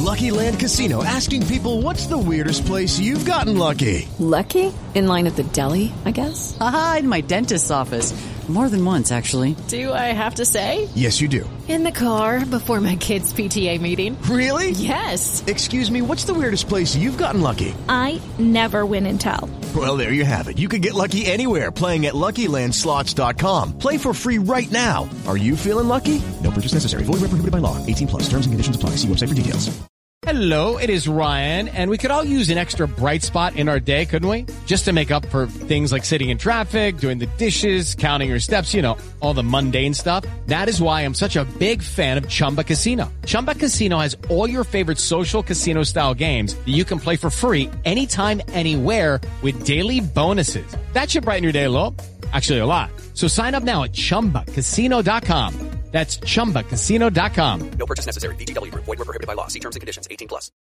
Lucky Land Casino, asking people, what's the weirdest place you've gotten lucky? Lucky? In line at the deli, I guess? Aha, in my dentist's office. More than once, actually. Do I have to say? Yes, you do. In the car before my kids' PTA meeting. Really? Yes. Excuse me, what's the weirdest place you've gotten lucky? I never win and tell. Well, there you have it. You can get lucky anywhere, playing at LuckyLandSlots.com. Play for free right now. Are you feeling lucky? No purchase necessary. Void where prohibited by law. 18+. Terms and conditions apply. See website for details. Hello, it is Ryan, and we could all use an extra bright spot in our day, couldn't we? Just to make up for things like sitting in traffic, doing the dishes, counting your steps, you know, all the mundane stuff. That is why I'm such a big fan of Chumba Casino. Chumba Casino has all your favorite social casino-style games that you can play for free anytime, anywhere with daily bonuses. That should brighten your day a little. Actually, a lot. So sign up now at ChumbaCasino.com. That's ChumbaCasino.com. No purchase necessary. VGW Group. Void where prohibited by law. See terms and conditions. 18+.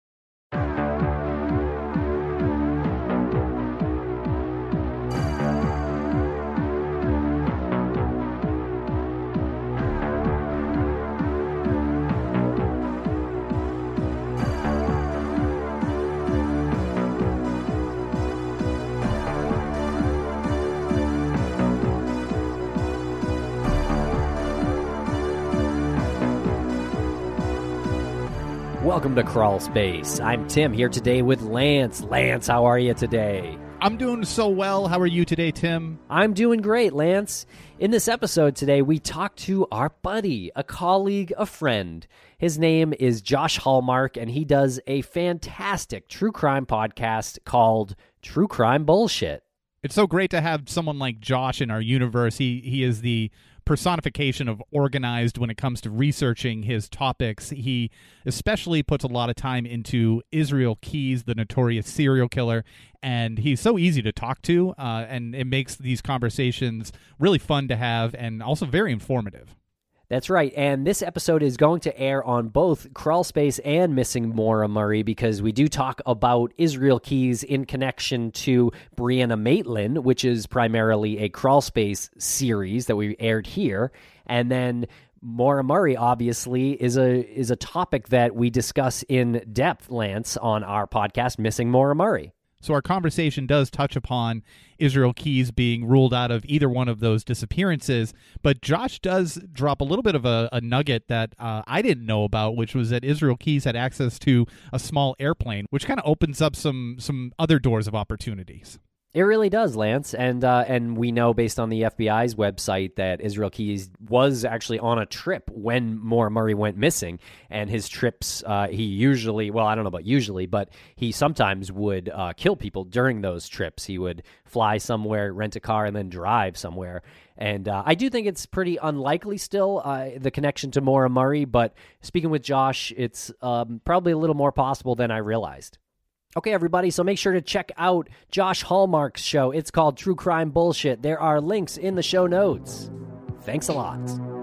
Welcome to Crawl Space. I'm Tim here today with Lance. Lance, how are you today? I'm doing so well. How are you today, Tim? I'm doing great, Lance. In this episode today, we talk to our buddy, a colleague, a friend. His name is Josh Hallmark, and he does a fantastic true crime podcast called True Crime Bullshit. It's so great to have someone like Josh in our universe. He is the personification of organized when it comes to researching his topics. He especially puts a lot of time into Israel Keyes, the notorious serial killer, and he's so easy to talk to, and it makes these conversations really fun to have and also very informative. That's right, and this episode is going to air on both Crawl Space and Missing Maura Murray because we do talk about Israel Keyes in connection to Brianna Maitland, which is primarily a Crawl Space series that we aired here, and then Maura Murray obviously is a topic that we discuss in depth, Lance, on our podcast Missing Maura Murray. So our conversation does touch upon Israel Keyes being ruled out of either one of those disappearances, but Josh does drop a little bit of a nugget that I didn't know about, which was that Israel Keyes had access to a small airplane, which kind of opens up some other doors of opportunities. It really does, Lance, and we know based on the FBI's website that Israel Keyes was actually on a trip when Maura Murray went missing, and his trips, he usually, well, I don't know about usually, but he sometimes would kill people during those trips. He would fly somewhere, rent a car, and then drive somewhere, and I do think it's pretty unlikely still, the connection to Maura Murray, but speaking with Josh, it's probably a little more possible than I realized. Okay, everybody, so make sure to check out Josh Hallmark's show. It's called True Crime Bullshit. There are links in the show notes. Thanks a lot.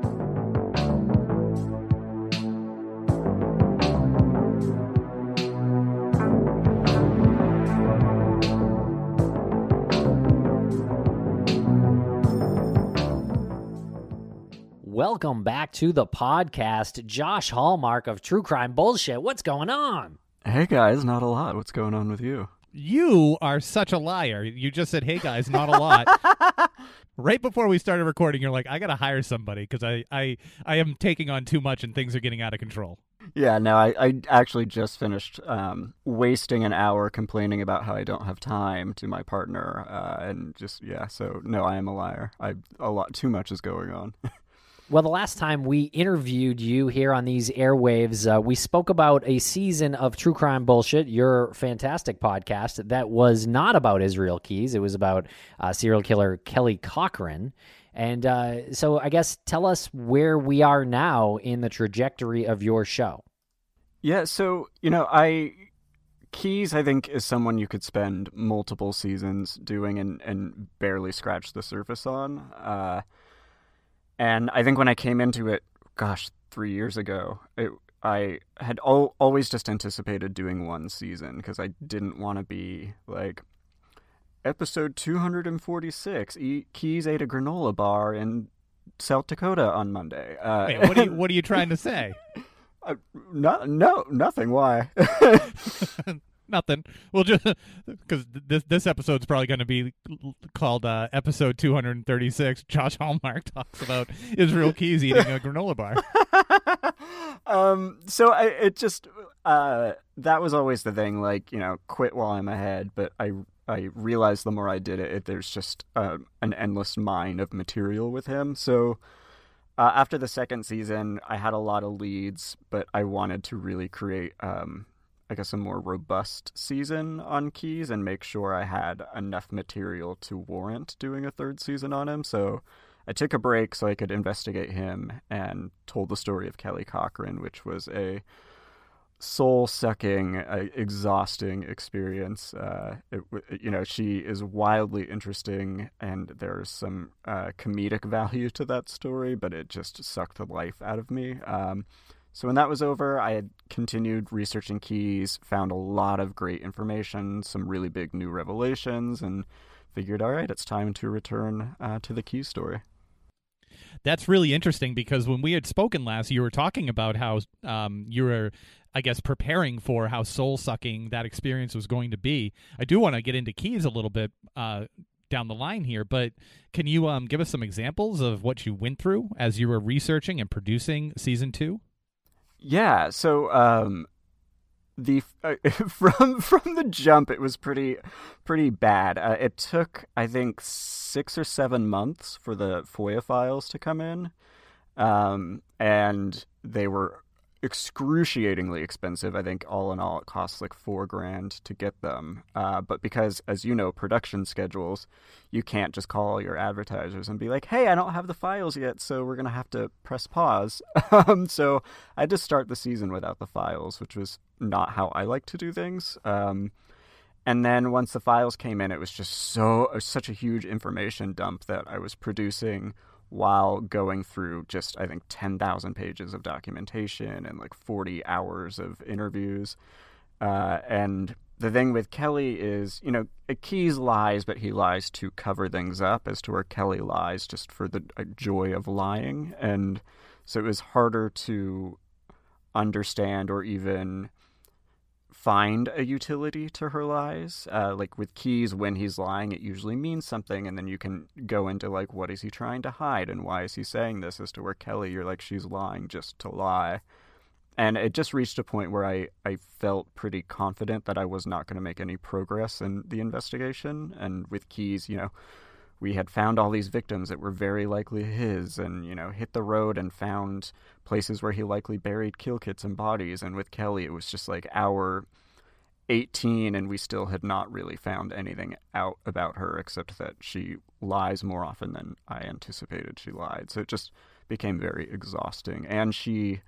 Welcome back to the podcast, Josh Hallmark of True Crime Bullshit. What's going on? Hey guys, not a lot. What's going on with you? You are such a liar. You just said, hey guys, not a lot. Right before we started recording, you're like, I got to hire somebody because I am taking on too much and things are getting out of control. Yeah, no, I actually just finished wasting an hour complaining about how I don't have time to my partner. And just, yeah, so no, I am a liar. A lot too much is going on. Well, the last time we interviewed you here on these airwaves, we spoke about a season of True Crime Bullshit, your fantastic podcast, that was not about Israel Keyes. It was about serial killer Kelly Cochran. And so I guess tell us where we are now in the trajectory of your show. Yeah, so, Keyes, I think, is someone you could spend multiple seasons doing and barely scratch the surface on. And I think when I came into it, 3 years ago, I had always just anticipated doing one season because I didn't want to be like, episode 246, Keyes ate a granola bar in South Dakota on Monday. Wait, what are you trying to say? Nothing. Why? Nothing. We'll just because this episode's probably going to be called episode 236. Josh Hallmark talks about Israel Keys eating a granola bar. So that was always the thing. Like, quit while I'm ahead. But I realized the more I did it, there's just an endless mine of material with him. So after the second season, I had a lot of leads, but I wanted to really create I guess a more robust season on Keys and make sure I had enough material to warrant doing a third season on him. So I took a break so I could investigate him and told the story of Kelly Cochran, which was a soul-sucking, exhausting experience. She is wildly interesting, and there's some comedic value to that story, but it just sucked the life out of me. So when that was over, I had continued researching Keys, found a lot of great information, some really big new revelations, and figured, all right, it's time to return to the Keys story. That's really interesting because when we had spoken last, you were talking about how you were, I guess, preparing for how soul-sucking that experience was going to be. I do want to get into Keys a little bit down the line here, but can you give us some examples of what you went through as you were researching and producing season 2? Yeah, so from the jump, it was pretty bad. It took, I think, 6 or 7 months for the FOIA files to come in, and they were excruciatingly expensive. I think all in all, it costs like $4,000 to get them. But because, as you know, production schedules, you can't just call your advertisers and be like, "Hey, I don't have the files yet, so we're gonna have to press pause." So I had to start the season without the files, which was not how I like to do things. And then once the files came in, it was just such a huge information dump that I was producing while going through just, I think, 10,000 pages of documentation and like 40 hours of interviews. And the thing with Kelly is, Keys lies, but he lies to cover things up, as to where Kelly lies just for the joy of lying. And so it was harder to understand or even find a utility to her lies. Like with Keys, when he's lying, it usually means something, and then you can go into like, what is he trying to hide and why is he saying this, as to where Kelly, you're like, she's lying just to lie. And it just reached a point where I felt pretty confident that I was not going to make any progress in the investigation. And with Keys, we had found all these victims that were very likely his, and, hit the road and found places where he likely buried kill kits and bodies. And with Kelly, it was just like hour 18, and we still had not really found anything out about her, except that she lies more often than I anticipated she lied. So it just became very exhausting. And she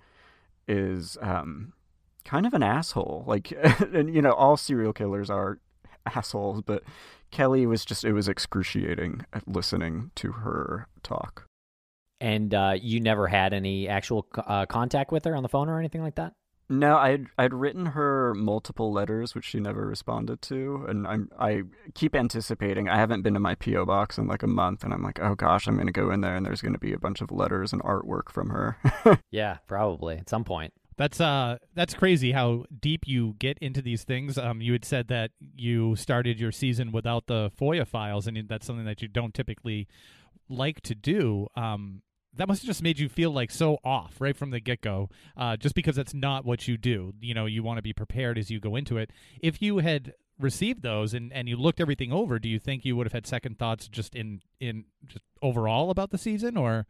is kind of an asshole. Like, and, all serial killers are assholes, but Kelly was it was excruciating listening to her talk. And you never had any actual contact with her on the phone or anything like that? No, I'd written her multiple letters, which she never responded to, and I keep anticipating. I haven't been to my P.O. box in like a month, and I'm like, oh gosh, I'm going to go in there, and there's going to be a bunch of letters and artwork from her. Yeah, probably at some point. That's crazy how deep you get into these things. You had said that you started your season without the FOIA files, and that's something that you don't typically like to do. That must have just made you feel like so off right from the get-go, just because that's not what you do. You want to be prepared as you go into it. If you had received those and you looked everything over, do you think you would have had second thoughts just in just overall about the season, or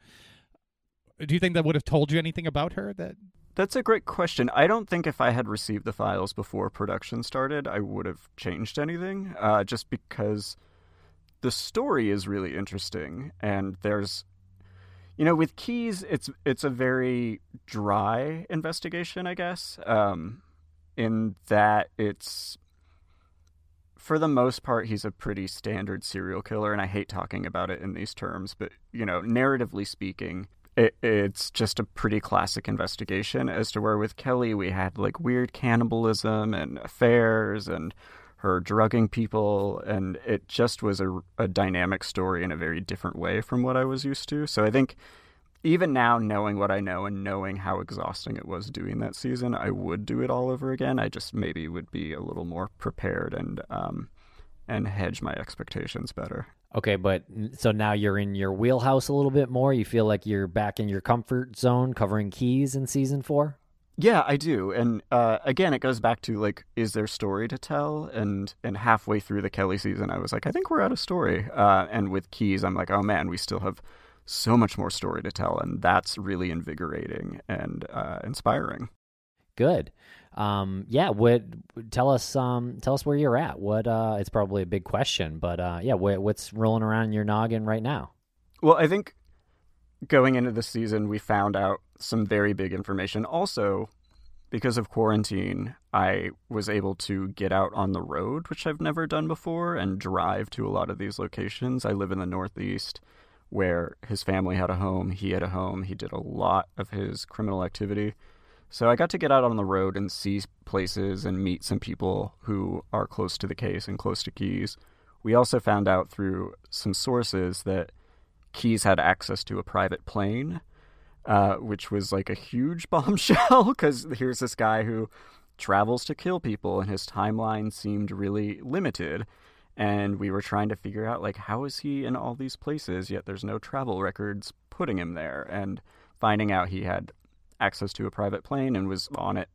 do you think that would have told you anything about her? That's a great question. I don't think if I had received the files before production started, I would have changed anything, just because the story is really interesting, and there's, with Keys, it's a very dry investigation, I guess, in that it's, for the most part, he's a pretty standard serial killer, and I hate talking about it in these terms, but, narratively speaking, it's just a pretty classic investigation, as to where with Kelly we had like weird cannibalism and affairs and her drugging people, and it just was a dynamic story in a very different way from what I was used to. So I think even now, knowing what I know and knowing how exhausting it was doing that season, I would do it all over again. I just maybe would be a little more prepared and hedge my expectations better. Okay, but so now you're in your wheelhouse a little bit more. You feel like you're back in your comfort zone covering Keys in season 4? Yeah, I do. And again, it goes back to, like, is there story to tell? And halfway through the Kelly season, I was like, I think we're out of story. And with Keys, I'm like, oh man, we still have so much more story to tell. And that's really invigorating and inspiring. Good. Yeah. Tell us where you're at. It's probably a big question, but yeah, what's rolling around in your noggin right now? Well, I think going into the season, we found out some very big information. Also, because of quarantine, I was able to get out on the road, which I've never done before, and drive to a lot of these locations. I live in the Northeast, where his family had a home. He had a home. He did a lot of his criminal activity. So I got to get out on the road and see places and meet some people who are close to the case and close to Keys. We also found out through some sources that Keys had access to a private plane, which was like a huge bombshell, because here's this guy who travels to kill people and his timeline seemed really limited. And we were trying to figure out, like, how is he in all these places, yet there's no travel records putting him there. And finding out he had access to a private plane and was on it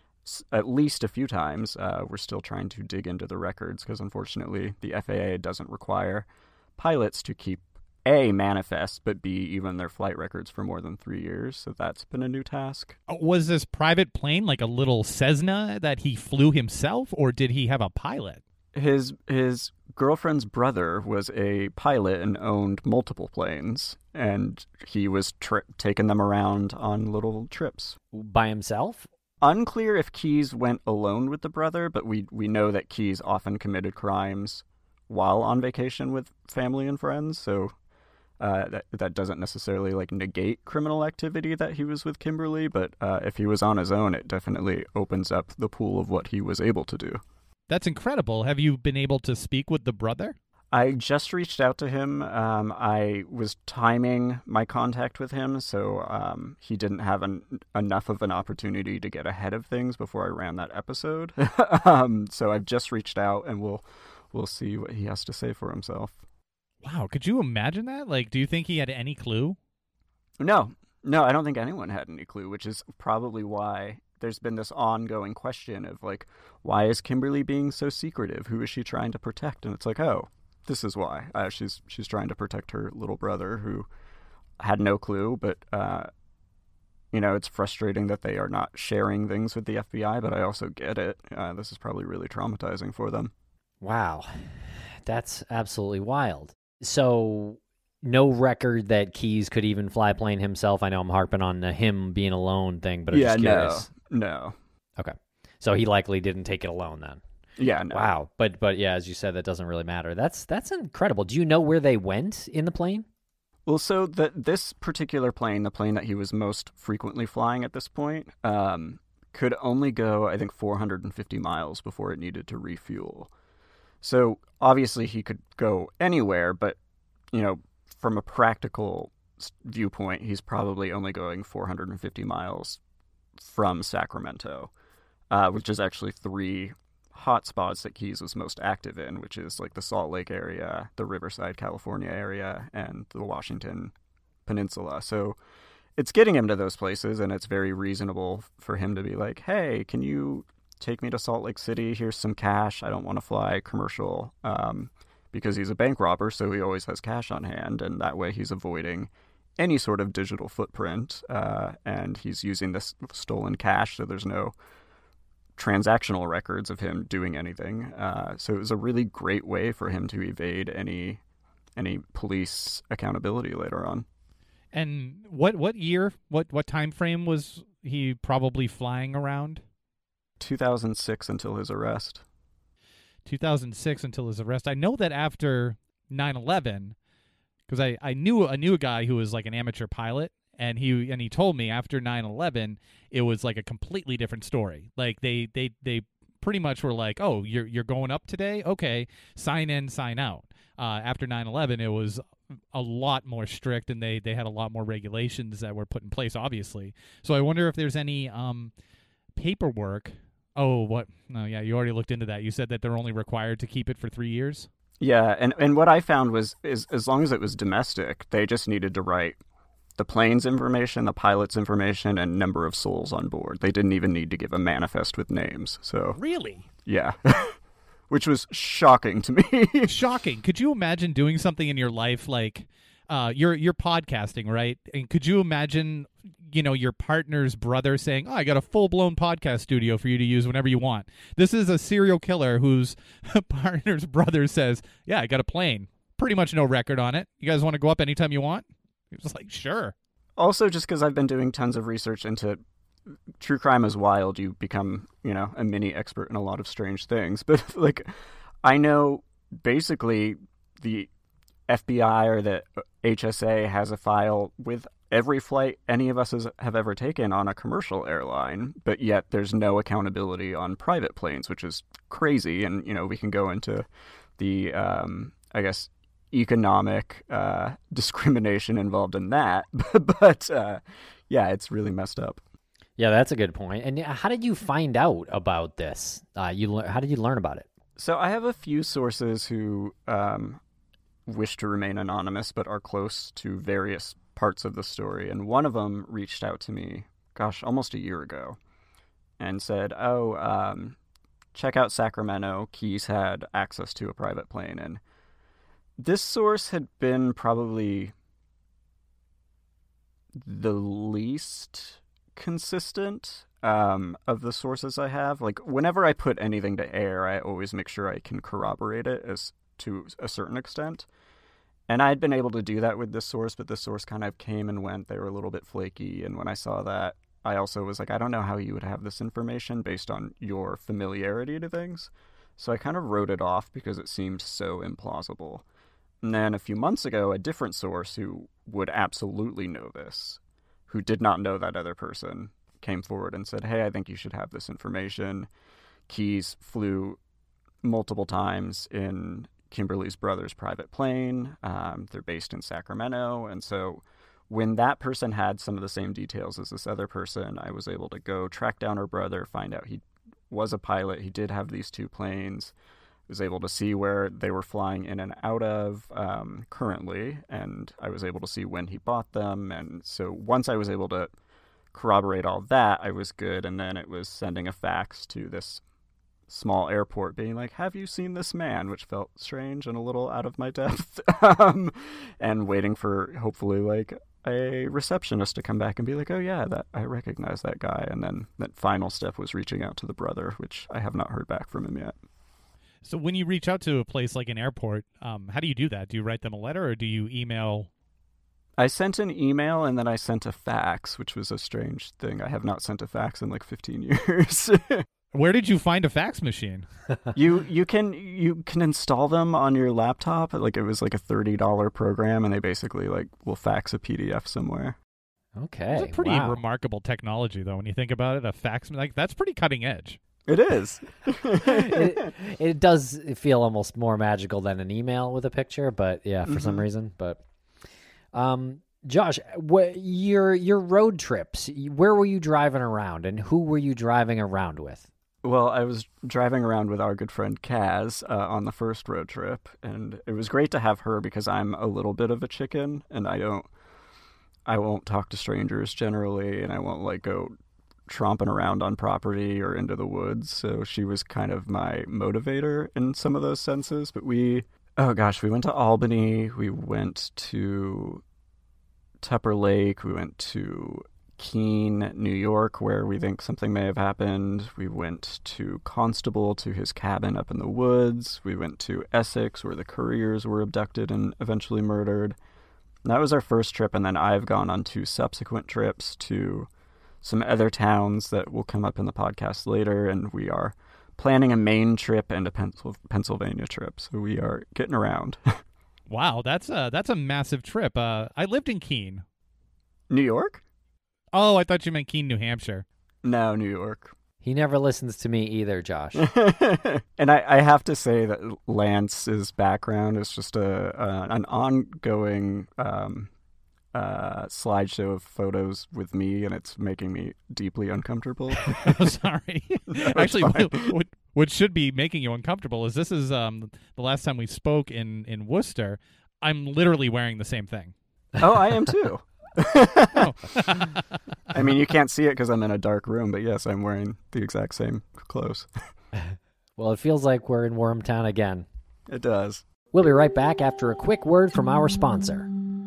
at least a few times. We're still trying to dig into the records because, unfortunately, the FAA doesn't require pilots to keep A, manifest, but B, even their flight records for more than 3 years. So that's been a new task. Was this private plane like a little Cessna that he flew himself, or did he have a pilot? His girlfriend's brother was a pilot and owned multiple planes, and he was taking them around on little trips. By himself? Unclear if Keys went alone with the brother, but we know that Keys often committed crimes while on vacation with family and friends, so that doesn't necessarily like negate criminal activity that he was with Kimberly, but if he was on his own, it definitely opens up the pool of what he was able to do. That's incredible. Have you been able to speak with the brother? I just reached out to him. I was timing my contact with him, so he didn't have enough of an opportunity to get ahead of things before I ran that episode. So I've just reached out, and we'll see what he has to say for himself. Wow, could you imagine that? Like, do you think he had any clue? No, I don't think anyone had any clue, which is probably why there's been this ongoing question of, like, why is Kimberly being so secretive? Who is she trying to protect? And it's like, oh, this is why. She's trying to protect her little brother who had no clue, but, it's frustrating that they are not sharing things with the FBI, but I also get it. This is probably really traumatizing for them. Wow. That's absolutely wild. So no record that Keys could even fly a plane himself. I know I'm harping on the him being alone thing, but I'm just curious. No. Okay. So he likely didn't take it alone then. Yeah, no. Wow. But yeah, as you said, that doesn't really matter. That's incredible. Do you know where they went in the plane? Well, so this particular plane, the plane that he was most frequently flying at this point, could only go, I think, 450 miles before it needed to refuel. So obviously he could go anywhere, but, from a practical viewpoint, he's probably only going 450 miles from Sacramento, which is actually 3 hotspots that Keys was most active in, which is like the Salt Lake area, the Riverside, California area, and the Washington Peninsula. So it's getting him to those places, and it's very reasonable for him to be like, hey, can you take me to Salt Lake City? Here's some cash. I don't want to fly commercial, because he's a bank robber, so he always has cash on hand, and that way he's avoiding any sort of digital footprint, and he's using this stolen cash, so there's no transactional records of him doing anything. So it was a really great way for him to evade any police accountability later on. And what year, what time frame was he probably flying around? 2006 until his arrest. 2006 until his arrest. I know that after 9/11, because I knew a guy who was like an amateur pilot, and he told me after 9/11 it was like a completely different story. Like they pretty much were like, oh, you're going up today? Okay, sign in, sign out. After 9/11, it was a lot more strict, and they had a lot more regulations that were put in place, obviously. So I wonder if there's any paperwork. Oh, what? No, yeah, you already looked into that. You said that they're only required to keep it for 3 years? Yeah, and what I found is as long as it was domestic, they just needed to write the plane's information, the pilot's information, and number of souls on board. They didn't even need to give a manifest with names. So Really? Yeah. Which was shocking to me. Shocking. Could you imagine doing something in your life like you're podcasting, right? And could you imagine, your partner's brother saying, "Oh, I got a full-blown podcast studio for you to use whenever you want." This is a serial killer whose partner's brother says, "Yeah, I got a plane. Pretty much no record on it. You guys want to go up anytime you want?" He was like, "Sure." Also, just because I've been doing tons of research into true crime is wild, you become, a mini expert in a lot of strange things. But, I know basically the FBI or the HSA has a file with every flight any of us have ever taken on a commercial airline, but yet there's no accountability on private planes, which is crazy. And, we can go into the, economic discrimination involved in that. But yeah, it's really messed up. Yeah, that's a good point. And how did you find out about this? How did you learn about it? So I have a few sources who wish to remain anonymous but are close to various parts of the story. And one of them reached out to me, almost a year ago, and said, check out Sacramento. Keyes had access to a private plane. And this source had been probably the least consistent of the sources I have. Whenever I put anything to air, I always make sure I can corroborate it as to a certain extent. And I had been able to do that with this source, but this source kind of came and went. They were a little bit flaky. And when I saw that, I also was like, I don't know how you would have this information based on your familiarity to things. So I kind of wrote it off because it seemed so implausible. And then a few months ago, a different source who would absolutely know this, who did not know that other person, came forward and said, hey, I think you should have this information. Keyes flew multiple times in Kimberly's brother's private plane. They're based in Sacramento. And so when that person had some of the same details as this other person, I was able to go track down her brother, find out he was a pilot. He did have these 2 planes. Was able to see where they were flying in and out of currently, and I was able to see when he bought them. And so once I was able to corroborate all that, I was good. And then it was sending a fax to this small airport being like, have you seen this man? Which felt strange and a little out of my depth. And waiting for hopefully a receptionist to come back and be like, oh yeah, that I recognize that guy. And then that final step was reaching out to the brother, which I have not heard back from him yet. So when you reach out to a place like an airport, how do you do that? Do you write them a letter or do you email? I sent an email and then I sent a fax, which was a strange thing. I have not sent a fax in 15 years. Where did you find a fax machine? You can install them on your laptop. It was a $30 program, and they basically will fax a PDF somewhere. Okay, it's a pretty remarkable technology, though. When you think about it, a fax that's pretty cutting edge. It is. it does feel almost more magical than an email with a picture, but yeah, for some reason. But Josh, your road trips, where were you driving around, and who were you driving around with? Well, I was driving around with our good friend Kaz on the first road trip, and it was great to have her because I'm a little bit of a chicken, and I won't talk to strangers generally, and I won't go tromping around on property or into the woods. So she was kind of my motivator in some of those senses. But we went to Albany, we went to Tupper Lake, we went to Keene, New York, where we think something may have happened. We went to Constable, to his cabin up in the woods. We went to Essex, where the couriers were abducted and eventually murdered. And that was our first trip, and then I've gone on 2 subsequent trips to some other towns that will come up in the podcast later, and we are planning a Maine trip and a Pennsylvania trip. So we are getting around. Wow, that's a massive trip. I lived in Keene. New York? Oh, I thought you meant Keene, New Hampshire. No, New York. He never listens to me either, Josh. And I have to say that Lance's background is just an ongoing slideshow of photos with me, and it's making me deeply uncomfortable. Oh, sorry. Actually, what should be making you uncomfortable is this is the last time we spoke in Worcester. I'm literally wearing the same thing. Oh, I am too. Oh. I mean, you can't see it because I'm in a dark room, but yes, I'm wearing the exact same clothes. Well, it feels like we're in Wormtown again. It does. We'll be right back after a quick word from our sponsor.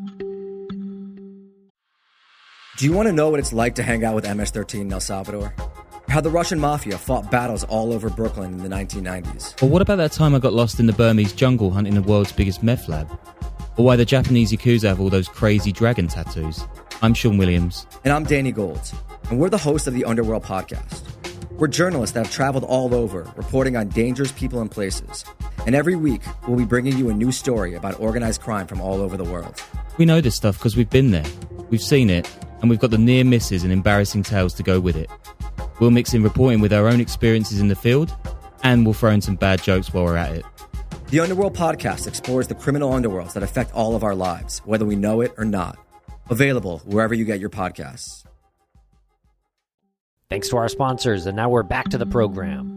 Do you want to know what it's like to hang out with MS-13 in El Salvador? How the Russian mafia fought battles all over Brooklyn in the 1990s? Or what about that time I got lost in the Burmese jungle hunting the world's biggest meth lab? Or why the Japanese Yakuza have all those crazy dragon tattoos? I'm Sean Williams. And I'm Danny Gold. And we're the hosts of the Underworld podcast. We're journalists that have traveled all over, reporting on dangerous people and places. And every week, we'll be bringing you a new story about organized crime from all over the world. We know this stuff because we've been there. We've seen it. And we've got the near misses and embarrassing tales to go with it. We'll mix in reporting with our own experiences in the field, and we'll throw in some bad jokes while we're at it. The Underworld podcast explores the criminal underworlds that affect all of our lives, whether we know it or not. Available wherever you get your podcasts. Thanks to our sponsors, and now we're back to the program.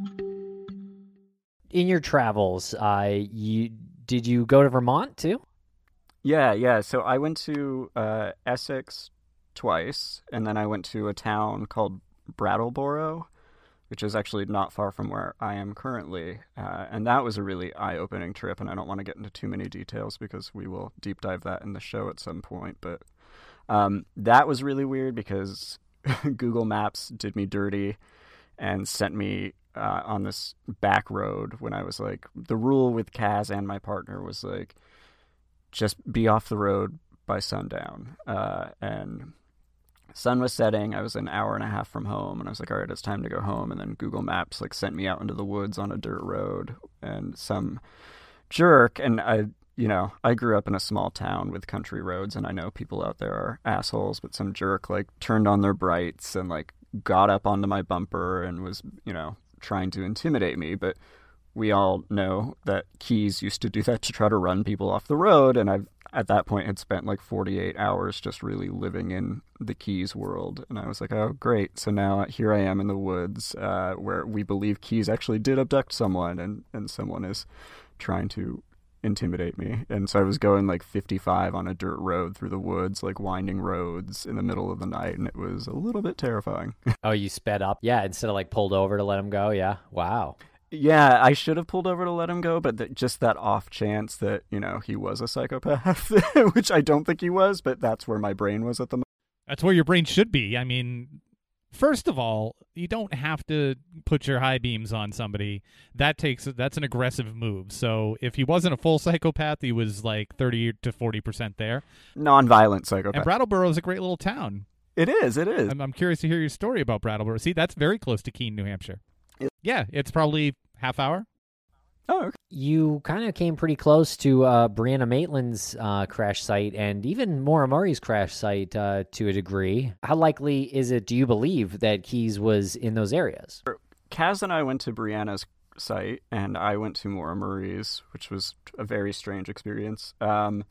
In your travels, did you go to Vermont too? Yeah. So I went to Essex twice, and then I went to a town called Brattleboro, which is actually not far from where I am currently. And that was a really eye-opening trip, and I don't want to get into too many details because we will deep dive that in the show at some point. But that was really weird because Google Maps did me dirty and sent me on this back road when I was like, the rule with Kaz and my partner was like, just be off the road by sundown. And sun was setting. I was an hour and a half from home, and I was like, all right, it's time to go home. And then Google Maps like sent me out into the woods on a dirt road, and some jerk, and I grew up in a small town with country roads, and I know people out there are assholes, but some jerk like turned on their brights and like got up onto my bumper and was, trying to intimidate me. But we all know that Keys used to do that to try to run people off the road, and I've at that point had spent like 48 hours just really living in the Keys world. And I was like, oh, great. So now here I am in the woods where we believe Keys actually did abduct someone, and someone is trying to intimidate me. And so I was going like 55 on a dirt road through the woods, like winding roads in the middle of the night, and it was a little bit terrifying. Oh, you sped up? Yeah, instead of like pulled over to let him go? Yeah. Wow. Yeah, I should have pulled over to let him go, but just that off chance that, he was a psychopath, which I don't think he was, but that's where my brain was at the moment. That's where your brain should be. I mean, first of all, you don't have to put your high beams on somebody. That's an aggressive move. So if he wasn't a full psychopath, he was like 30 to 40% there. Non-violent psychopath. And Brattleboro is a great little town. It is. I'm curious to hear your story about Brattleboro. See, that's very close to Keene, New Hampshire. Yeah, it's probably half hour. Oh, okay. You kind of came pretty close to Brianna Maitland's crash site, and even Maura Murray's crash site to a degree. How likely is it, do you believe, that Keys was in those areas? Kaz and I went to Brianna's site, and I went to Maura Murray's, which was a very strange experience. The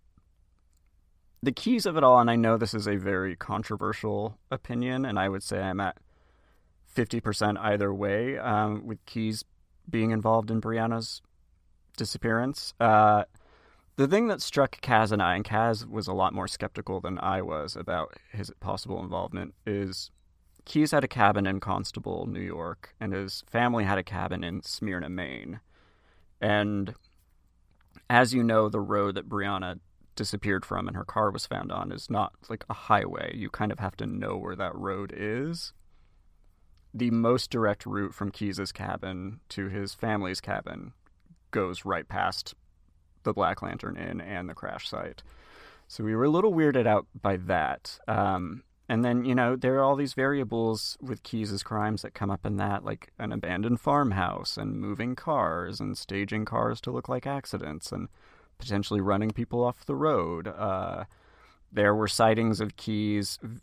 keys of it all, and I know this is a very controversial opinion, and I would say I'm at 50% either way, with Keys being involved in Brianna's disappearance. The thing that struck Kaz and I, and Kaz was a lot more skeptical than I was about his possible involvement, is Keys had a cabin in Constable, New York, and his family had a cabin in Smyrna, Maine. And as you know, the road that Brianna disappeared from and her car was found on is not like a highway. You kind of have to know where that road is. The most direct route from Keys' cabin to his family's cabin goes right past the Black Lantern Inn and the crash site. So we were a little weirded out by that. And then, there are all these variables with Keys' crimes that come up in that, like an abandoned farmhouse and moving cars and staging cars to look like accidents and potentially running people off the road. There were sightings of Keys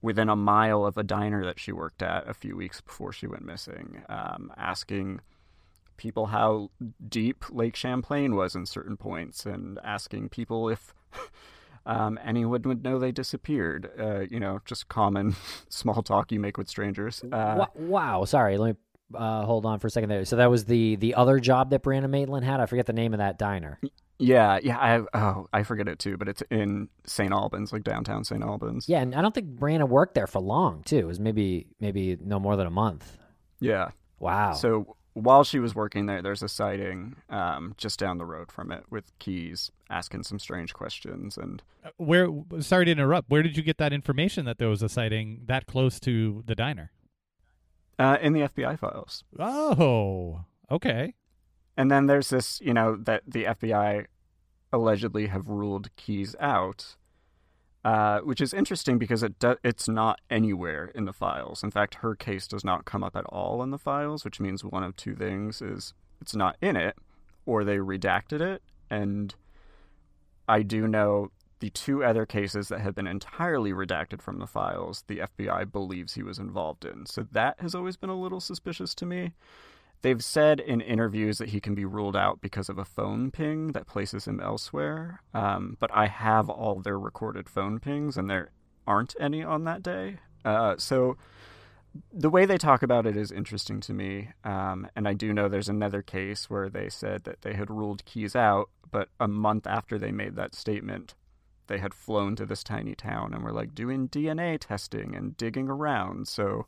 within a mile of a diner that she worked at a few weeks before she went missing, asking people how deep Lake Champlain was in certain points, and asking people if anyone would know they disappeared. Just common small talk you make with strangers. Wow. Sorry, let me hold on for a second there. So that was the other job that Brianna Maitland had? I forget the name of that diner. Yeah. I forget it too, but it's in St. Albans, like downtown St. Albans. Yeah, and I don't think Brianna worked there for long, too. It was maybe no more than a month. Yeah. Wow. So while she was working there, there's a sighting just down the road from it with Keyes asking some strange questions. And sorry to interrupt, where did you get that information that there was a sighting that close to the diner? In the FBI files. Oh, okay. And then there's this, that the FBI allegedly have ruled Keyes out, which is interesting because it's not anywhere in the files. In fact, her case does not come up at all in the files, which means one of two things is it's not in it, or they redacted it. And I do know the two other cases that have been entirely redacted from the files, the FBI believes he was involved in. So that has always been a little suspicious to me. They've said in interviews that he can be ruled out because of a phone ping that places him elsewhere. But I have all their recorded phone pings, and there aren't any on that day. So the way they talk about it is interesting to me. And I do know there's another case where they said that they had ruled Keyes out, but a month after they made that statement, they had flown to this tiny town and were like doing DNA testing and digging around. So,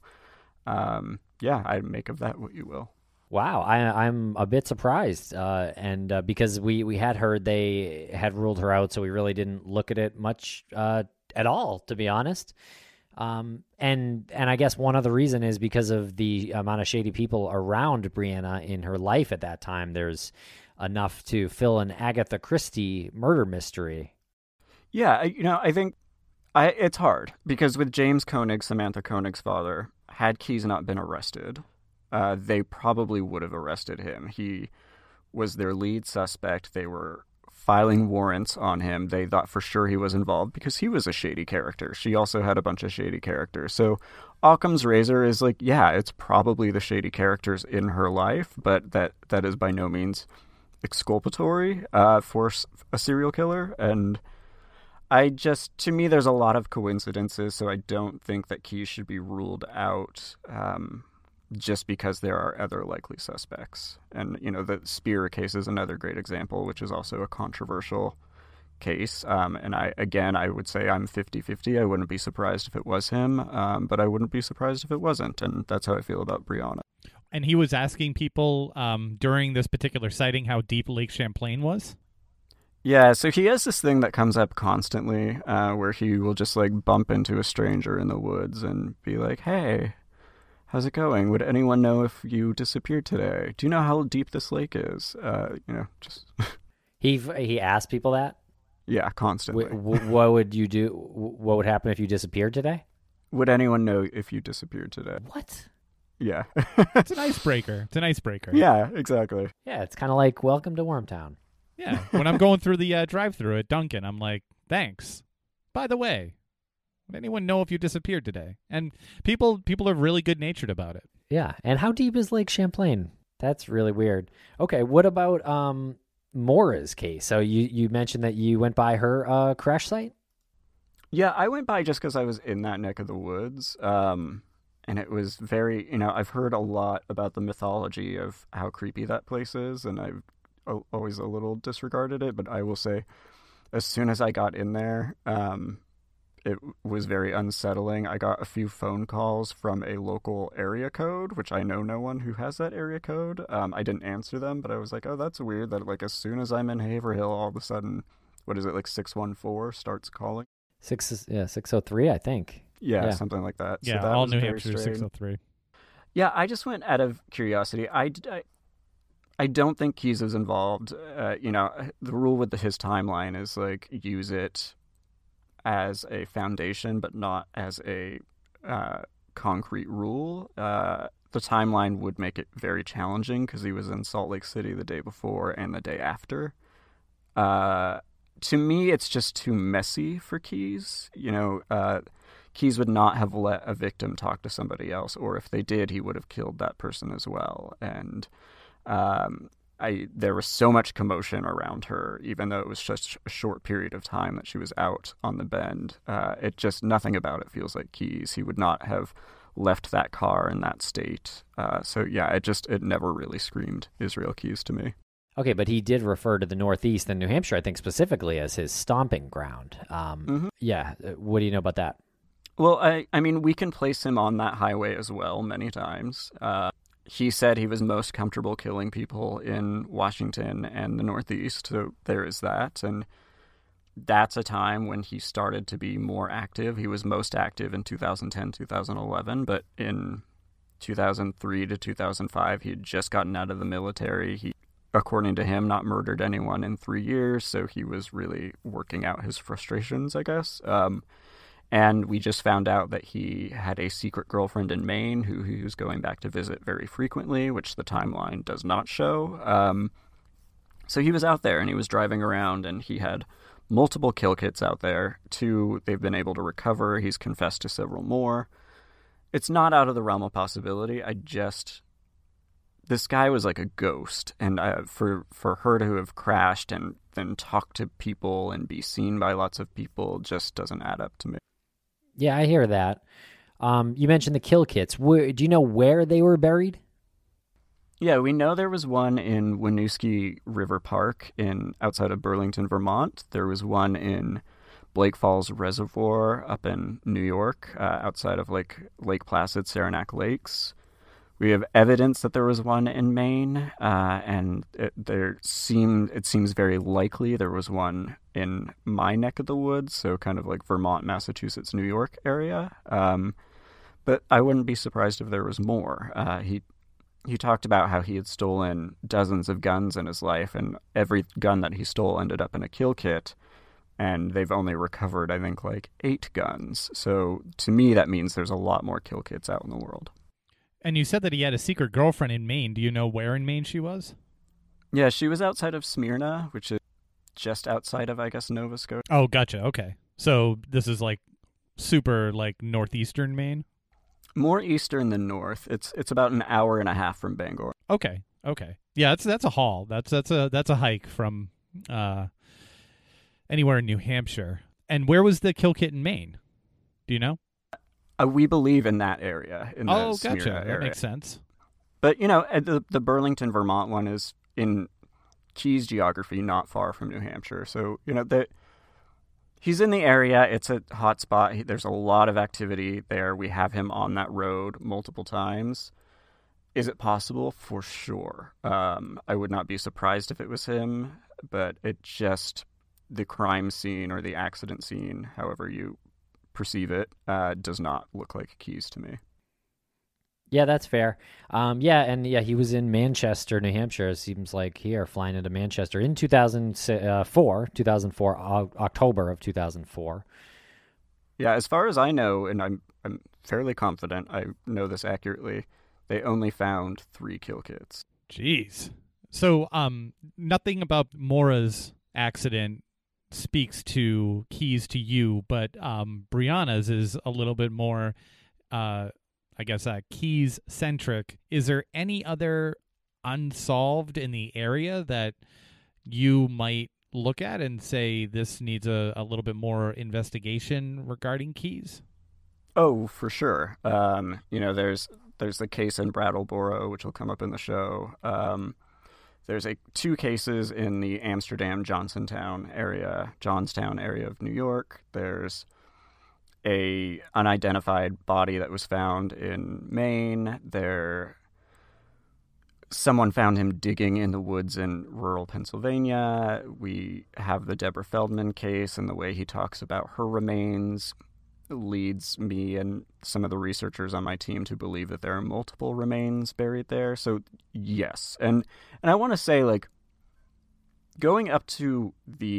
I make of that what you will. Wow, I'm a bit surprised, and because we had heard they had ruled her out, so we really didn't look at it much at all, to be honest. And I guess one other reason is because of the amount of shady people around Brianna in her life at that time. There's enough to fill an Agatha Christie murder mystery. Yeah, I think it's hard because with James Koenig, Samantha Koenig's father, had Keyes not been arrested, they probably would have arrested him. He was their lead suspect. They were filing warrants on him. They thought for sure he was involved because he was a shady character. She also had a bunch of shady characters. So Occam's razor is like, yeah, it's probably the shady characters in her life, but that is by no means exculpatory for a serial killer. And to me, there's a lot of coincidences, so I don't think that Keyes should be ruled out just because there are other likely suspects. And, the Spear case is another great example, which is also a controversial case. And I would say I'm 50-50. I wouldn't be surprised if it was him, but I wouldn't be surprised if it wasn't. And that's how I feel about Brianna. And he was asking people during this particular sighting how deep Lake Champlain was? Yeah, so he has this thing that comes up constantly where he will just bump into a stranger in the woods and be like, hey, how's it going? Would anyone know if you disappeared today? Do you know how deep this lake is? Just... He asked people that? Yeah, constantly. What would you do? What would happen if you disappeared today? Would anyone know if you disappeared today? What? Yeah. It's an icebreaker. Yeah, exactly. Yeah, it's kind of like Welcome to Wormtown. Yeah, when I'm going through the drive-thru at Dunkin', I'm like, thanks. By the way, would anyone know if you disappeared today? And people are really good-natured about it. Yeah, and how deep is Lake Champlain? That's really weird. Okay, what about Maura's case? So you mentioned that you went by her crash site? Yeah, I went by just because I was in that neck of the woods. And it was very, I've heard a lot about the mythology of how creepy that place is, and I've always a little disregarded it, but I will say as soon as I got in there, it was very unsettling. I got a few phone calls from a local area code, which I know no one who has that area code. I didn't answer them, but I was like, oh, that's weird that as soon as I'm in Haverhill, all of a sudden, 614 starts calling? 603, I think. Yeah, something like that. Yeah, so that all was New very Hampshire, strange. 603. Yeah, I just went out of curiosity. I don't think Keyes is involved. The rule with his timeline is use it as a foundation, but not as a concrete rule. The timeline would make it very challenging because he was in Salt Lake City the day before and the day after. To me, it's just too messy for Keyes. Keyes would not have let a victim talk to somebody else, or if they did, he would have killed that person as well. And there was so much commotion around her, even though it was just a short period of time that she was out on the bend. Nothing about it feels like Keyes. He would not have left that car in that state. It never really screamed Israel Keyes to me. Okay, but he did refer to the Northeast and New Hampshire, I think, specifically as his stomping ground. Yeah, what do you know about that? Well, I mean, we can place him on that highway as well many times. He said he was most comfortable killing people in Washington and the Northeast, so there is that. And that's a time when he started to be more active. He was most active in 2010, 2011, but in 2003 to 2005, he had just gotten out of the military. He, according to him, not murdered anyone in 3 years, so he was really working out his frustrations, I guess. And we just found out that he had a secret girlfriend in Maine who he was going back to visit very frequently, which the timeline does not show. So he was out there and he was driving around, and he had multiple kill kits out there. 2 they've been able to recover. He's confessed to several more. It's not out of the realm of possibility. This guy was like a ghost, and for her to have crashed and then talk to people and be seen by lots of people just doesn't add up to me. Yeah, I hear that. You mentioned the kill kits. Do you know where they were buried? Yeah, we know there was one in Winooski River Park outside of Burlington, Vermont. There was one in Blake Falls Reservoir up in New York, outside of Lake Placid, Saranac Lakes. We have evidence that there was one in Maine, and it seems very likely there was one in my neck of the woods, so kind of like Vermont, Massachusetts, New York area. But I wouldn't be surprised if there was more. He talked about how he had stolen dozens of guns in his life, and every gun that he stole ended up in a kill kit, and they've only recovered, I think, like 8 guns. So to me, that means there's a lot more kill kits out in the world. And you said that he had a secret girlfriend in Maine. Do you know where in Maine she was? Yeah, she was outside of Smyrna, which is just outside of, I guess, Nova Scotia. Oh, gotcha. Okay. So this is like super like northeastern Maine? More eastern than north. It's about an hour and a half from Bangor. Okay. Yeah, that's a haul. That's a hike from anywhere in New Hampshire. And where was the kill kit in Maine? Do you know? We believe in that area. In the gotcha. Smyrna area. That makes sense. But, the Burlington, Vermont one is in Keyes geography, not far from New Hampshire. So, he's in the area. It's a hot spot. There's a lot of activity there. We have him on that road multiple times. Is it possible? For sure. I would not be surprised if it was him, but the crime scene or the accident scene, however you perceive it, does not look like Keyes to me. Yeah, that's fair. He was in Manchester, New Hampshire. It seems like here, flying into Manchester in 2004, October of 2004. Yeah, as far as I know, and I'm fairly confident I know this accurately, they only found 3 kill kits. Jeez. So, nothing about Maura's accident speaks to Keyes to you, but Brianna's is a little bit more, Keyes centric. Is there any other unsolved in the area that you might look at and say this needs a little bit more investigation regarding Keyes? Oh, for sure. There's the case in Brattleboro, which will come up in the show. There's 2 cases in the Amsterdam, Johnstown area of New York. There's a unidentified body that was found in Maine. Someone found him digging in the woods in rural Pennsylvania. We have the Deborah Feldman case, and the way he talks about her remains leads me and some of the researchers on my team to believe that there are multiple remains buried there. So yes. And I want to say, going up to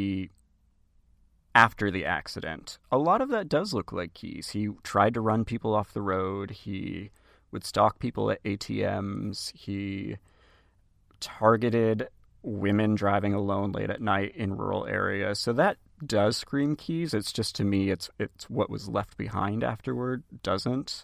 after the accident, a lot of that does look like Keyes. He tried to run people off the road. He would stalk people at ATMs. He targeted women driving alone late at night in rural areas. So that does scream Keyes. It's just, to me, it's what was left behind afterward doesn't.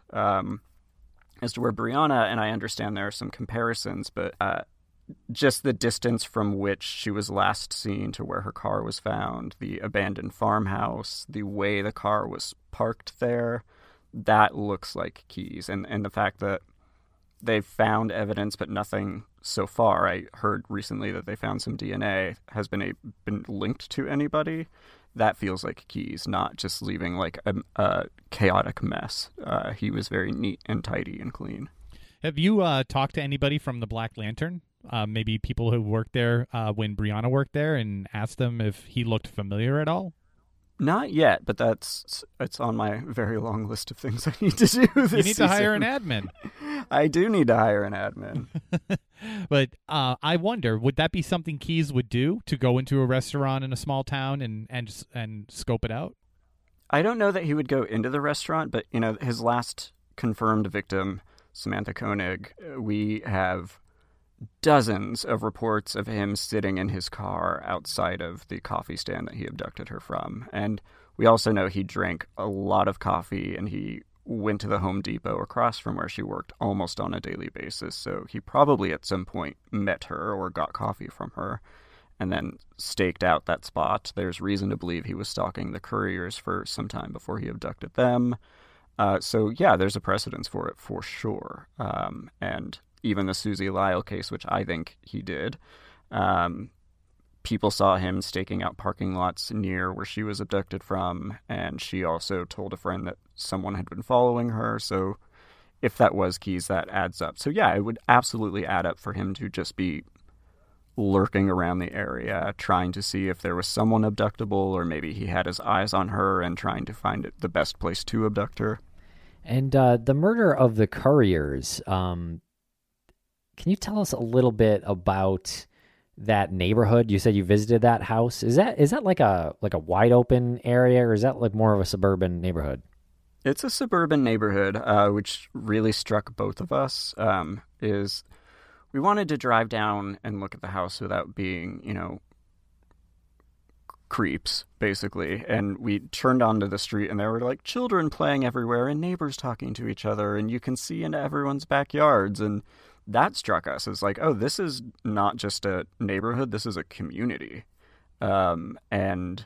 As to where Brianna, and I understand there are some comparisons, but just the distance from which she was last seen to where her car was found, the abandoned farmhouse, the way the car was parked there, that looks like Keyes. And the fact that they've found evidence, but nothing so far. I heard recently that they found some DNA has been linked to anybody. That feels like Keyes, not just leaving like a chaotic mess. He was very neat and tidy and clean. Have you talked to anybody from the Black Lantern? Maybe people who worked there when Brianna worked there, and asked them if he looked familiar at all? Not yet, but it's on my very long list of things I need to do this You need season. to hire an admin. I do need to hire an admin. But I wonder, would that be something Keyes would do, to go into a restaurant in a small town and scope it out? I don't know that he would go into the restaurant, but his last confirmed victim, Samantha Koenig, we have dozens of reports of him sitting in his car outside of the coffee stand that he abducted her from. And we also know he drank a lot of coffee, and he went to the Home Depot across from where she worked almost on a daily basis. So he probably at some point met her or got coffee from her and then staked out that spot. There's reason to believe he was stalking the couriers for some time before he abducted them. So yeah, there's a precedence for it for sure. And even the Susie Lyle case, which I think he did, people saw him staking out parking lots near where she was abducted from, and she also told a friend that someone had been following her. So if that was Keyes, that adds up. So yeah, it would absolutely add up for him to just be lurking around the area, trying to see if there was someone abductable, or maybe he had his eyes on her and trying to find the best place to abduct her. And the murder of the couriers, can you tell us a little bit about that neighborhood? You said you visited that house. Is that like a wide open area, or is that like more of a suburban neighborhood? It's a suburban neighborhood, which really struck both of us. Is we wanted to drive down and look at the house without being, creeps, basically. And we turned onto the street, and there were like children playing everywhere and neighbors talking to each other, and you can see into everyone's backyards. And that struck us as like, oh, this is not just a neighborhood, this is a community. And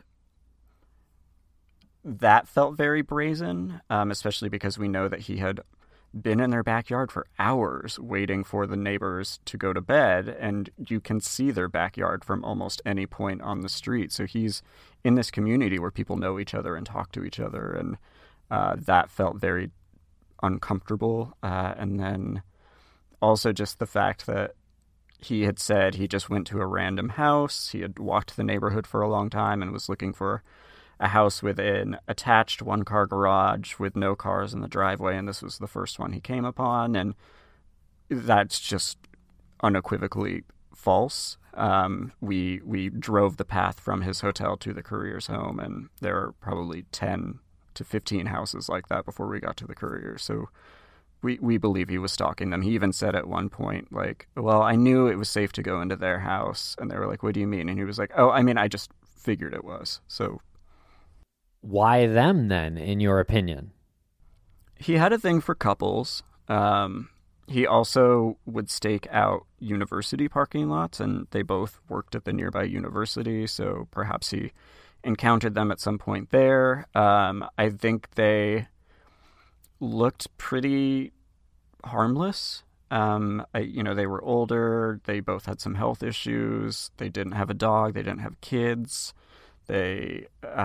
that felt very brazen, especially because we know that he had been in their backyard for hours waiting for the neighbors to go to bed, and you can see their backyard from almost any point on the street. So he's in this community where people know each other and talk to each other, and that felt very uncomfortable. And then also just the fact that he had said he just went to a random house. He had walked the neighborhood for a long time and was looking for a house with an attached one-car garage with no cars in the driveway, and this was the first one he came upon, and that's just unequivocally false. We drove the path from his hotel to the courier's home, and there are probably 10 to 15 houses like that before we got to the courier. So we believe he was stalking them. He even said at one point, like, well, I knew it was safe to go into their house. And they were like, what do you mean? And he was like, oh, I mean, I just figured it was. So why them then, in your opinion? He had a thing for couples. He also would stake out university parking lots, and they both worked at the nearby university. So perhaps he encountered them at some point there. I think they looked pretty harmless. They were older. They both had some health issues. They didn't have a dog. They didn't have kids. They,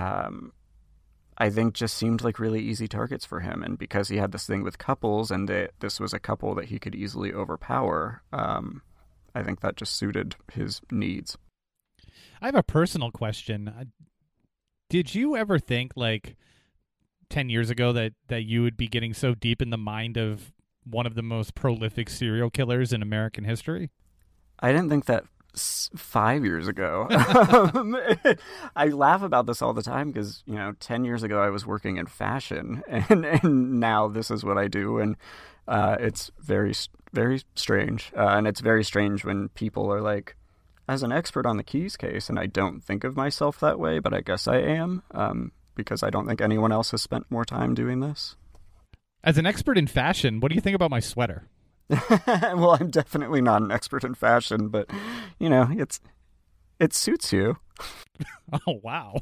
I think, just seemed like really easy targets for him. And because he had this thing with couples, and this was a couple that he could easily overpower, I think that just suited his needs. I have a personal question. Did you ever think, like, 10 years ago that you would be getting so deep in the mind of one of the most prolific serial killers in American history? I didn't think that 5 years ago. I laugh about this all the time because, 10 years ago I was working in fashion, and now this is what I do. And it's very, very strange. And it's very strange when people are like, as an expert on the Keyes case, and I don't think of myself that way, but I guess I am, because I don't think anyone else has spent more time doing this. As an expert in fashion, what do you think about my sweater? Well, I'm definitely not an expert in fashion, but, you know, it suits you. Oh, wow.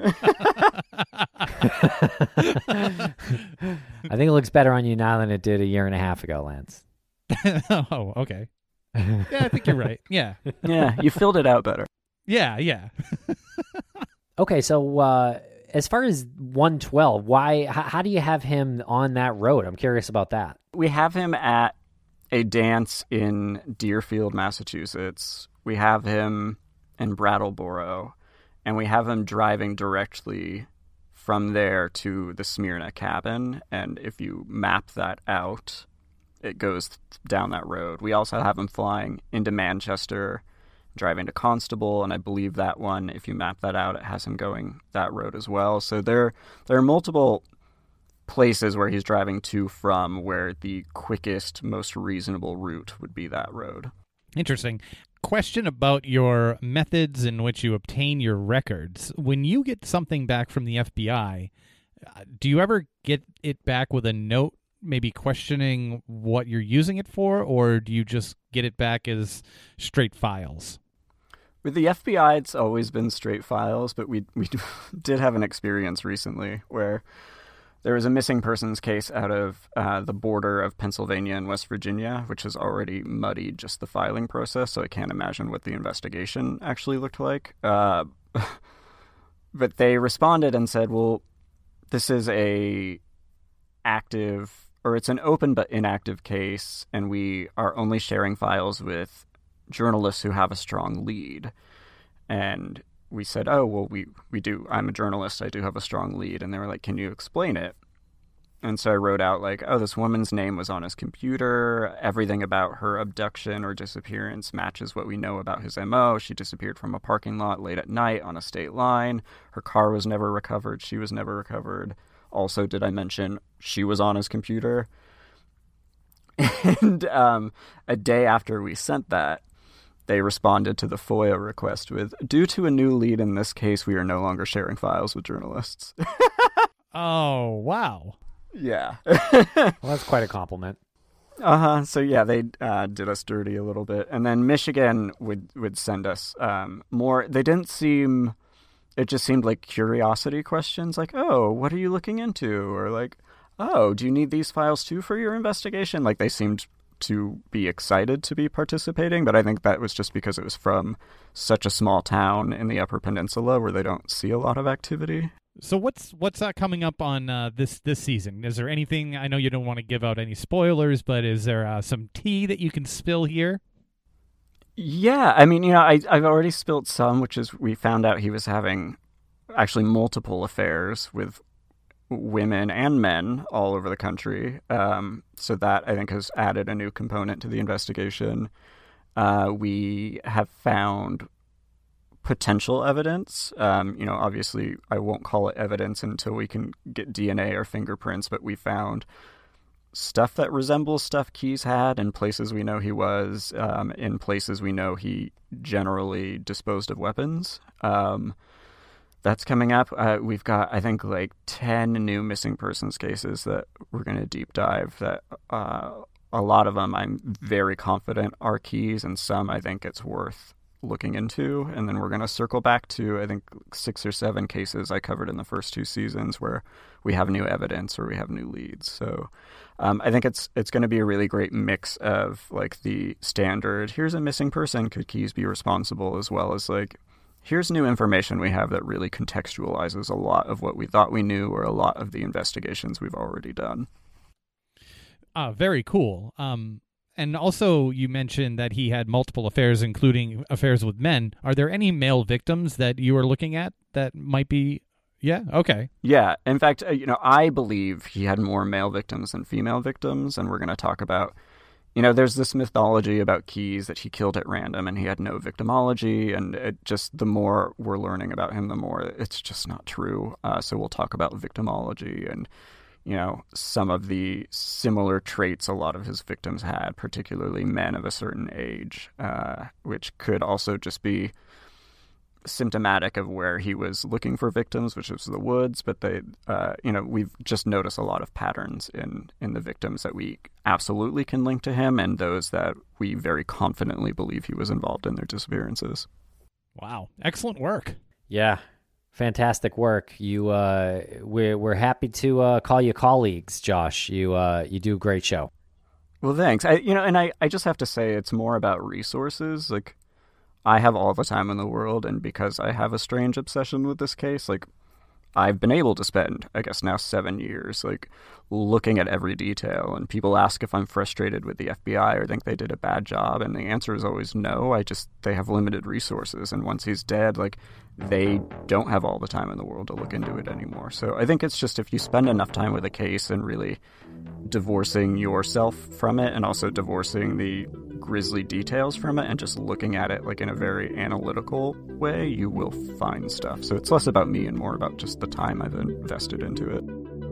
I think it looks better on you now than it did a year and a half ago, Lance. Oh, okay. Yeah, I think you're right. Yeah. Yeah, you filled it out better. Yeah. Okay, so as far as 112, how do you have him on that road? I'm curious about that. We have him at a dance in Deerfield, Massachusetts. We have him in Brattleboro, and we have him driving directly from there to the Smyrna cabin. And if you map that out, it goes down that road. We also have him flying into Manchester, driving to Constable, and I believe that one, if you map that out, it has him going that road as well. So there are multiple places where he's driving to from where the quickest, most reasonable route would be that road. Interesting. Question about your methods in which you obtain your records. When you get something back from the FBI, do you ever get it back with a note maybe questioning what you're using it for, or do you just get it back as straight files? With the FBI, it's always been straight files, but we did have an experience recently where there was a missing persons case out of the border of Pennsylvania and West Virginia, which has already muddied just the filing process, so I can't imagine what the investigation actually looked like. But they responded and said, well, this is it's an open but inactive case, and we are only sharing files with journalists who have a strong lead. And we said, oh, well, we do. I'm a journalist. I do have a strong lead. And they were like, can you explain it? And so I wrote out like, oh, this woman's name was on his computer. Everything about her abduction or disappearance matches what we know about his MO. She disappeared from a parking lot late at night on a state line. Her car was never recovered. She was never recovered. Also, did I mention she was on his computer? And a day after we sent that, they responded to the FOIA request with, due to a new lead in this case, we are no longer sharing files with journalists. Oh, wow. Yeah. Well, that's quite a compliment. So, yeah, they did us dirty a little bit. And then Michigan would send us more. They didn't seem... It just seemed like curiosity questions, like, oh, what are you looking into? Or like, oh, do you need these files too for your investigation? Like, they seemed to be excited to be participating, but I think that was just because it was from such a small town in the Upper Peninsula where they don't see a lot of activity. So what's coming up on this season? Is there anything, I know you don't want to give out any spoilers, but is there some tea that you can spill here? Yeah, I mean, you know, I've already spilled some, which is we found out he was having actually multiple affairs with women and men all over the country. So that, I think, has added a new component to the investigation. We have found potential evidence. Obviously, I won't call it evidence until we can get DNA or fingerprints, but we found stuff that resembles stuff Keyes had in places we know he was, in places we know he generally disposed of weapons. That's coming up. We've got, I think, like 10 new missing persons cases that we're going to deep dive, that a lot of them I'm very confident are Keyes, and some I think it's worth looking into. And then we're going to circle back to, I think, 6 or 7 cases I covered in the first 2 seasons where we have new evidence or we have new leads. So I think it's going to be a really great mix of like the standard, here's a missing person, could Keyes be responsible, as well as like, here's new information we have that really contextualizes a lot of what we thought we knew or a lot of the investigations we've already done. Very cool. And also you mentioned that he had multiple affairs, including affairs with men. Are there any male victims that you are looking at that might be... Yeah, okay. Yeah, in fact, I believe he had more male victims than female victims, and we're going to talk about, there's this mythology about Keyes that he killed at random and he had no victimology, and it just, the more we're learning about him, the more it's just not true. So we'll talk about victimology and, some of the similar traits a lot of his victims had, particularly men of a certain age, which could also just be symptomatic of where he was looking for victims, which was the woods. But we've just noticed a lot of patterns in the victims that we absolutely can link to him, and those that we very confidently believe he was involved in their disappearances. Wow, excellent work. Yeah, fantastic work. We're happy to call you colleagues, Josh. You do a great show. Well, thanks. I just have to say, it's more about resources. Like, I have all the time in the world, and because I have a strange obsession with this case, like, I've been able to spend, I guess now 7 years, like, looking at every detail. And people ask if I'm frustrated with the FBI or think they did a bad job, and the answer is always no. They have limited resources, and once he's dead, like, they don't have all the time in the world to look into it anymore. So I think it's just, if you spend enough time with a case and really divorcing yourself from it, and also divorcing the grisly details from it, and just looking at it like in a very analytical way, you will find stuff. So it's less about me and more about just the time I've invested into it.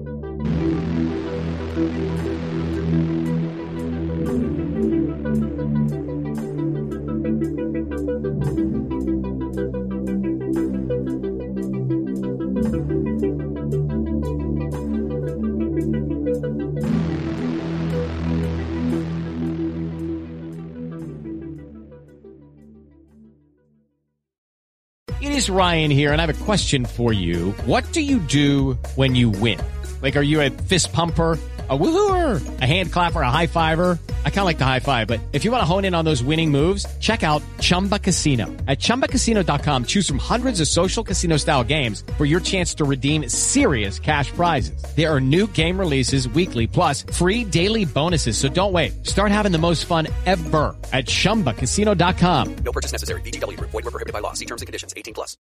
It is Ryan here, and I have a question for you. What do you do when you win? Like, are you a fist pumper, a woohooer, a hand clapper, a high fiver? I kind of like the high five, but if you want to hone in on those winning moves, check out Chumba Casino. At ChumbaCasino.com, choose from hundreds of social casino-style games for your chance to redeem serious cash prizes. There are new game releases weekly, plus free daily bonuses. So don't wait. Start having the most fun ever at ChumbaCasino.com. No purchase necessary. VGW Group. Void where prohibited by law. See terms and conditions. 18+.